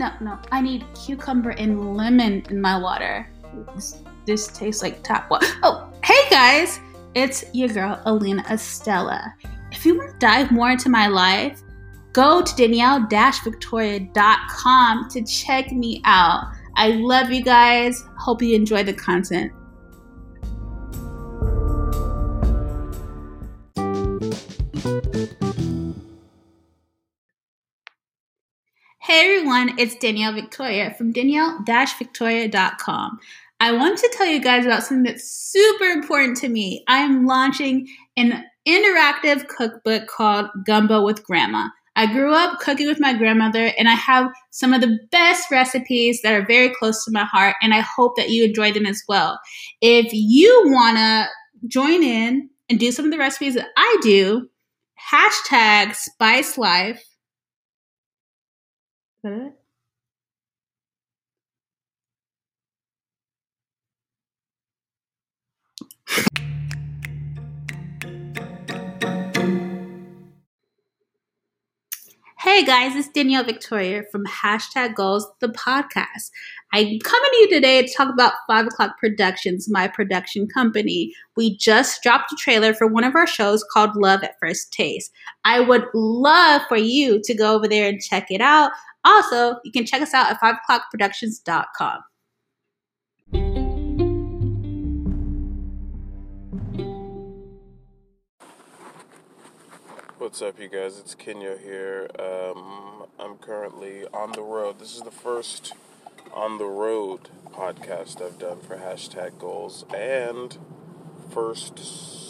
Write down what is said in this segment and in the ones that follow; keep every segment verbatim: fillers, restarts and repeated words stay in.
no, no. I need cucumber and lemon in my water. This, this tastes like tap water. Oh, hey guys! It's your girl, Alina Estella. If you want to dive more into my life, go to Danielle Victoria dot com to check me out. I love you guys. Hope you enjoy the content. Hey everyone, it's Danielle Victoria from Danielle Victoria dot com. I want to tell you guys about something that's super important to me. I am launching an interactive cookbook called Gumbo with Grandma. I grew up cooking with my grandmother, and I have some of the best recipes that are very close to my heart, and I hope that you enjoy them as well. If you want to join in and do some of the recipes that I do, hashtag Spice Life. Is that it? Hey guys, it's Danielle Victoria from Hashtag Goals, the podcast. I'm coming to you today to talk about Five O'Clock Productions, my production company. We just dropped a trailer for one of our shows called Love at First Taste. I would love for you to go over there and check it out. Also, you can check us out at five o'clock productions dot com. What's up, you guys? It's Kenya here. Um, I'm currently on the road. This is the first on the road podcast I've done for Hashtag Goals, and first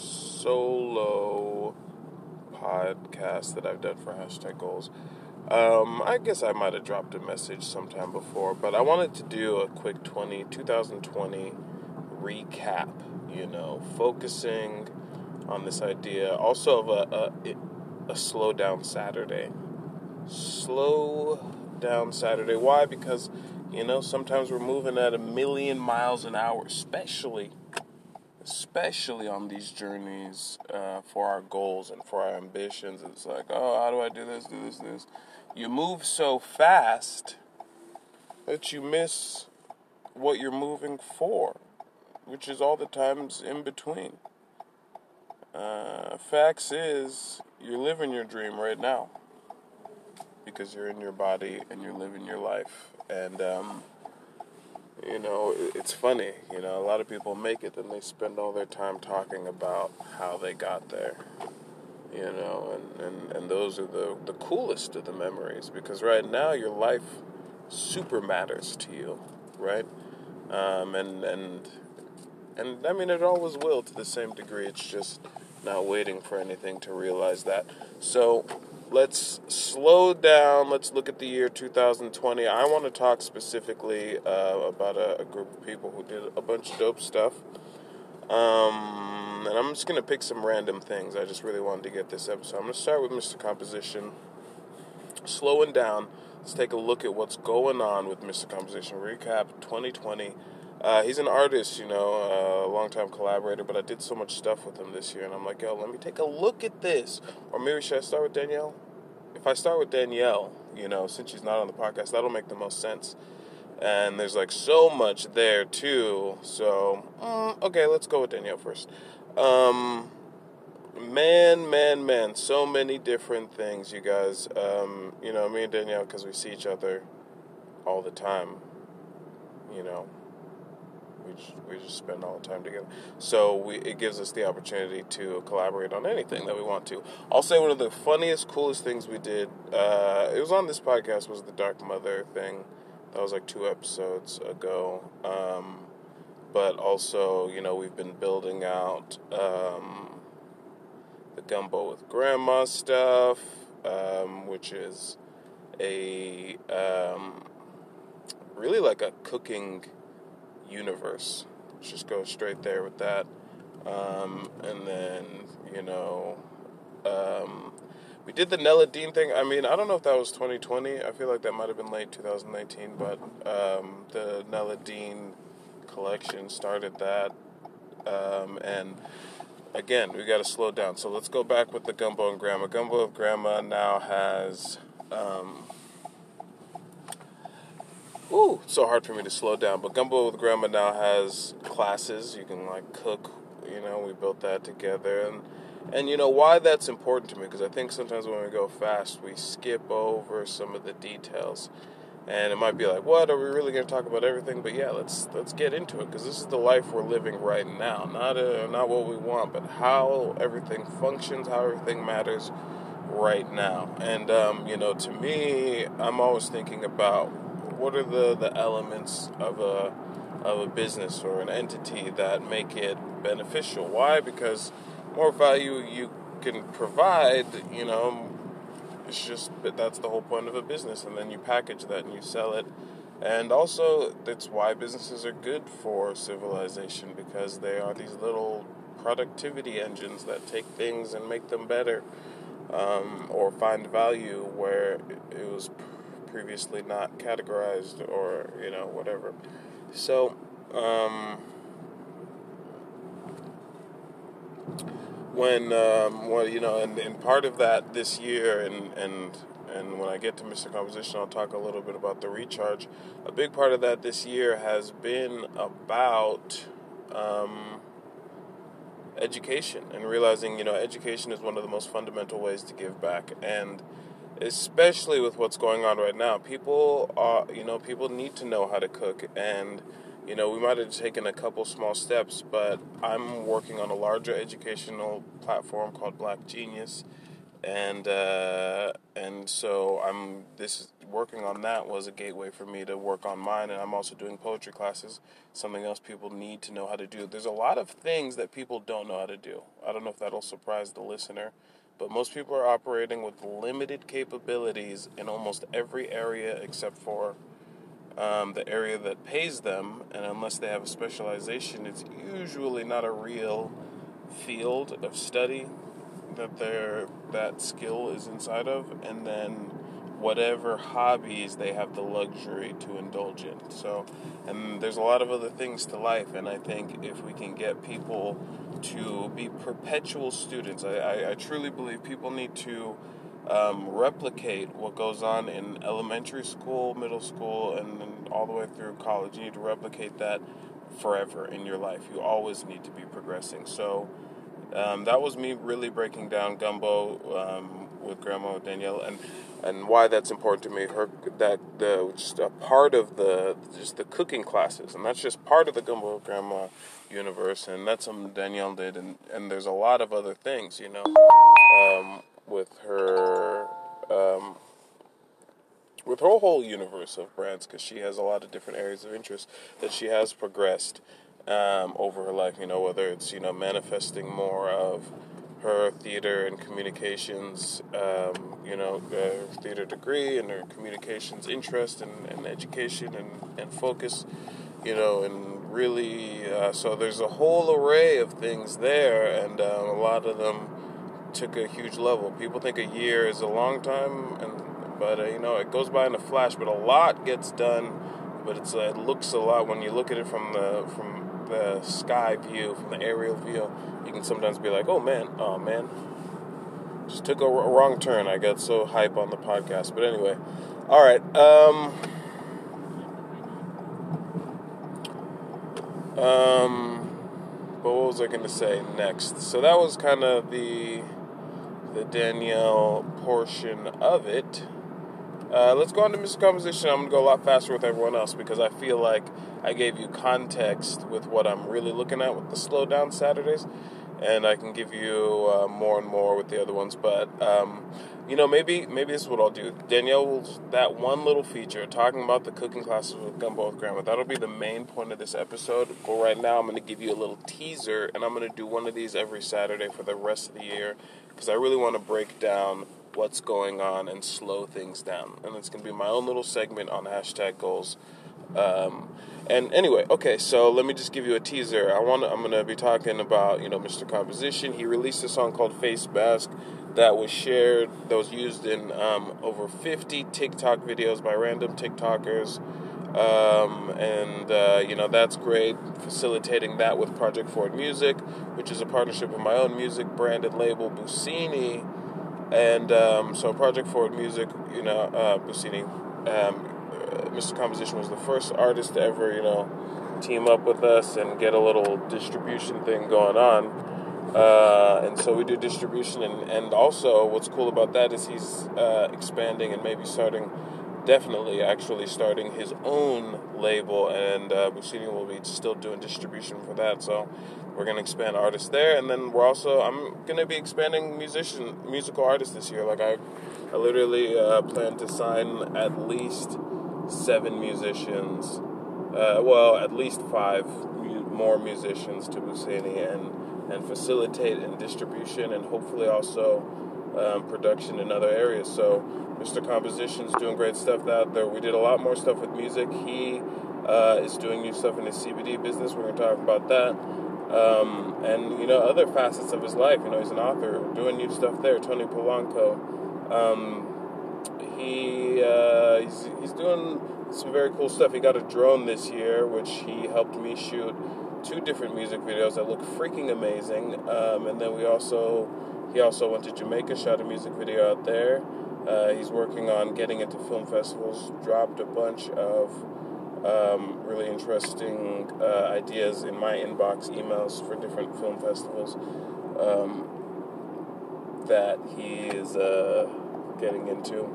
solo podcast that I've done for Hashtag Goals. Um, I guess I might have dropped a message sometime before, but I wanted to do a quick twenty, twenty twenty recap, you know, focusing on this idea also of a, a a slow down Saturday. Slow down Saturday. Why? Because, you know, sometimes we're moving at a million miles an hour, especially, especially on these journeys uh, for our goals and for our ambitions. It's like, oh, how do I do this, do this, do this? You move so fast that you miss what you're moving for, which is all the times in between. Uh, facts is, you're living your dream right now because you're in your body and you're living your life. And, um, you know, it's funny, you know, a lot of people make it and they spend all their time talking about how they got there, you know, and, and, and those are the, the coolest of the memories, because right now your life super matters to you, right? Um, and, and, and I mean, it always will to the same degree. It's just not waiting for anything to realize that. So let's slow down. Let's look at the year two thousand twenty. I want to talk specifically uh, about a, a group of people who did a bunch of dope stuff. Um, and I'm just going to pick some random things. I just really wanted to get this episode. I'm going to start with Mister Composition. Slowing down, let's take a look at what's going on with Mister Composition. Recap twenty twenty. Uh, he's an artist, you know, uh, a longtime collaborator, but I did so much stuff with him this year, and I'm like, yo, let me take a look at this. Or maybe should I start with Danielle? If I start with Danielle, you know, since she's not on the podcast, that'll make the most sense. And there's, like, so much there, too. So, mm, okay, let's go with Danielle first. Um, man, man, man, so many different things, you guys. Um, you know, me and Danielle, because we see each other all the time, you know. We just, we just spend all the time together. So we, it gives us the opportunity to collaborate on anything that we want to. I'll say one of the funniest, coolest things we did, uh, it was on this podcast, was the Dark Mother thing. That was like two episodes ago. Um, but also, you know, we've been building out um, the Gumbo with Grandma stuff, um, which is a um, really like a cooking universe. Let's just go straight there with that. Um, and then, you know, um, we did the Nella Dean thing. I mean, I don't know if that was twenty twenty. I feel like that might have been late twenty nineteen, but um, the Nella Dean collection started that. Um, and again, we got to slow down. So let's go back with the Gumbo and Grandma. Gumbo of Grandma now has um, ooh, it's so hard for me to slow down. But Gumbo with Grandma now has classes. You can like cook. You know, we built that together, and and you know why that's important to me, because I think sometimes when we go fast, we skip over some of the details, and it might be like, what, are we really going to talk about everything? But yeah, let's let's get into it, because this is the life we're living right now. Not a, not what we want, but how everything functions, how everything matters right now. And um, you know, to me, I'm always thinking about what are the, the elements of a of a business or an entity that make it beneficial. Why? Because more value you can provide, you know, it's just that that's the whole point of a business, and then you package that and you sell it. And also, that's why businesses are good for civilization, because they are these little productivity engines that take things and make them better, um, or find value where it was previously not categorized, or, you know, whatever. So, um, when, um, well, you know, and, and part of that this year, and, and, and when I get to Mister Composition, I'll talk a little bit about the recharge. A big part of that this year has been about, um, education, and realizing, you know, education is one of the most fundamental ways to give back. And especially with what's going on right now, people are, you know, people need to know how to cook. And, you know, we might have taken a couple small steps, but I'm working on a larger educational platform called Black Genius. And, uh, and so I'm, this, working on that was a gateway for me to work on mine. And I'm also doing poetry classes, something else people need to know how to do. There's a lot of things that people don't know how to do. I don't know if that'll surprise the listener, but most people are operating with limited capabilities in almost every area except for um, the area that pays them. And unless they have a specialization, it's usually not a real field of study that their that skill is inside of. And then whatever hobbies they have the luxury to indulge in. So, and there's a lot of other things to life, and I think if we can get people to be perpetual students, I, I, I truly believe people need to um, replicate what goes on in elementary school, middle school, and then all the way through college. You need to replicate that forever in your life. You always need to be progressing. So um, that was me really breaking down Gumbo um, with Grandma Danielle, and and why that's important to me. Her that the just a part of the just the cooking classes, and that's just part of the Gumbo with Grandma universe, and that's something Danielle did, and, and there's a lot of other things, you know, um, with her um, with her whole universe of brands, because she has a lot of different areas of interest that she has progressed um, over her life. You know, whether it's, you know, manifesting more of her theater and communications, um, you know, uh, theater degree, and her communications interest, and, and education and, and focus, you know, and really, uh, so there's a whole array of things there, and um, a lot of them took a huge level. People think a year is a long time, and but, uh, you know, it goes by in a flash, but a lot gets done, but it's uh, it looks a lot when you look at it from the from the sky view, from the aerial view. You can sometimes be like, oh man, oh man, just took a, a wrong turn. I got so hype on the podcast. But anyway, all right. Um, um, but what was I going to say next? So that was kind of the the Danielle portion of it. Uh, let's go on to Mister Composition. I'm going to go a lot faster with everyone else, because I feel like I gave you context with what I'm really looking at with the Slow Down Saturdays, and I can give you uh, more and more with the other ones. But, um, you know, maybe maybe this is what I'll do. Danielle will, that one little feature, talking about the cooking classes with Gumbo with Grandma, that'll be the main point of this episode. But right now, I'm going to give you a little teaser, and I'm going to do one of these every Saturday for the rest of the year, because I really want to break down what's going on and slow things down. And it's going to be my own little segment on hashtag goals. Um, and anyway, okay, so let me just give you a teaser. I want I'm going to be talking about, you know, Mister Composition. He released a song called Face Mask that was shared, that was used in um, over fifty TikTok videos by random TikTokers. Um, and, uh, you know, that's great, facilitating that with Project Forward Music, which is a partnership with my own music branded label, Busini. And um, so Project Forward Music, you know, uh, Busini, um, uh, Mister Composition was the first artist to ever, you know, team up with us and get a little distribution thing going on. Uh, and so we do distribution, and, and also what's cool about that is he's uh, expanding and maybe starting, definitely actually starting his own label, and uh, Busini will be still doing distribution for that. So we're going to expand artists there, and then we're also, I'm going to be expanding musician, musical artists this year. Like I, I literally uh, plan to sign at least seven musicians, uh, well, at least five mu- more musicians to Busini, and and facilitate in distribution and hopefully also um, production in other areas. So Mister Composition's doing great stuff out there. We did a lot more stuff with music. He uh, is doing new stuff in his C B D business. We're going to talk about that. Um, and, you know, other facets of his life. You know, he's an author, doing new stuff there. Tony Polanco. Um, he uh, he's, he's doing some very cool stuff. He got a drone this year, which he helped me shoot two different music videos that look freaking amazing. Um, and then we also, he also went to Jamaica, shot a music video out there. Uh, he's working on getting into film festivals, dropped a bunch of um, really interesting uh, ideas in my inbox emails for different film festivals um, that he is uh, getting into.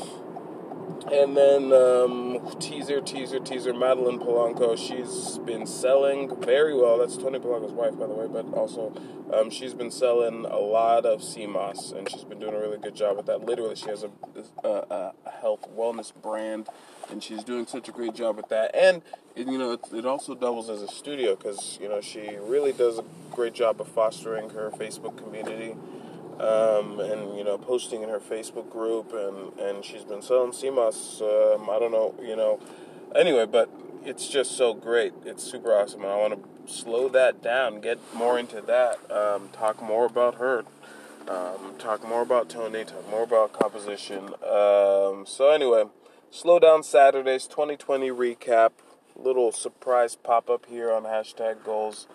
And then, um, teaser, teaser, teaser, Madeline Polanco, she's been selling very well. That's Tony Polanco's wife, by the way, but also um, she's been selling a lot of C M O S, and she's been doing a really good job with that. Literally, she has a, a, a health wellness brand, and she's doing such a great job with that. And, it, you know, it, it also doubles as a studio because, you know, she really does a great job of fostering her Facebook community. Um, and, you know, posting in her Facebook group, and, and she's been selling C M O S, um, I don't know, you know, anyway, but it's just so great. It's super awesome, and I want to slow that down, get more into that, um, talk more about her, um, talk more about Tony, talk more about composition. Um, so anyway, Slow Down Saturdays twenty twenty recap, little surprise pop-up here on hashtag goals.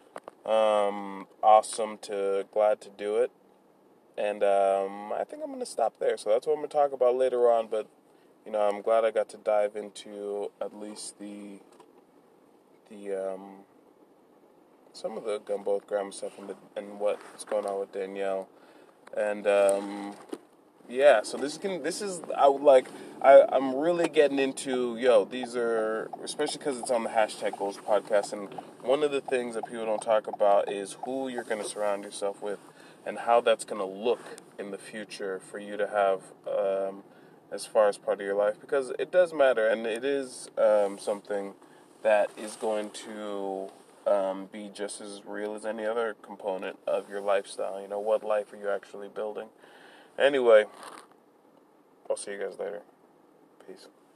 Um, awesome to, glad to do it. And um, I think I'm going to stop there. So that's what I'm going to talk about later on. But, you know, I'm glad I got to dive into at least the, the um, some of the Gumbo Grandma stuff and, the, and what's going on with Danielle. And, um, yeah, so this can, this is, I would like, I, I'm really getting into, yo, these are, especially because it's on the Hashtag Goals podcast. And one of the things that people don't talk about is who you're going to surround yourself with, and how that's going to look in the future for you to have um, as far as part of your life. Because it does matter, and it is um, something that is going to um, be just as real as any other component of your lifestyle. You know, what life are you actually building? Anyway, I'll see you guys later. Peace.